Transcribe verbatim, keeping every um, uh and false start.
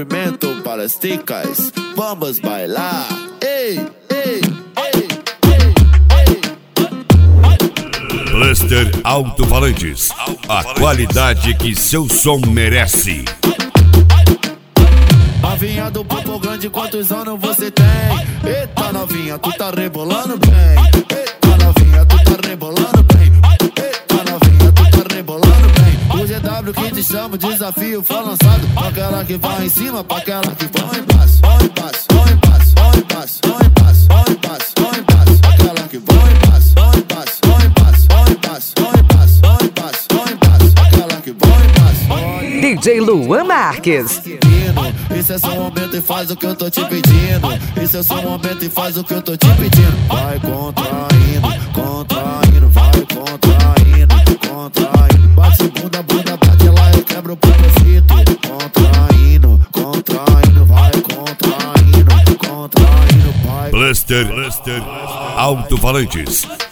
movimento para as ticas. Vamos bailar. Ei, ei, ei, ei, ei. Blaster Alto-Falantes, a qualidade que seu som merece. Novinha do popo grande, quantos anos você tem? Eita novinha, tu tá rebolando bem. Eita novinha, tu tá rebolando bem. Eita novinha, tu tá rebolando bem. O G W que te chama, o desafio foi lançado. Pra aquela que vai em cima, pra aquela que vai embaixo. Vai embaixo, vai embaixo, vai embaixo, vai embaixo, vai embaixo, vai embaixo. Aquela que vai embaixo, vai embaixo, vai embaixo, vai embaixo, vai embaixo, vai embaixo, vai embaixo. Aquela que vai embaixo. D J Luan Marques. Esse é seu momento e faz o que eu tô te pedindo. Esse é seu momento e faz o que eu tô te pedindo. Vai contraindo, contraindo, vai contraindo, contraindo. Bate bunda, bunda, bate lá, eu quebro o propósito. Contraindo, contraindo, vai contraindo, contraindo, vai. Blaster Alto-Falantes.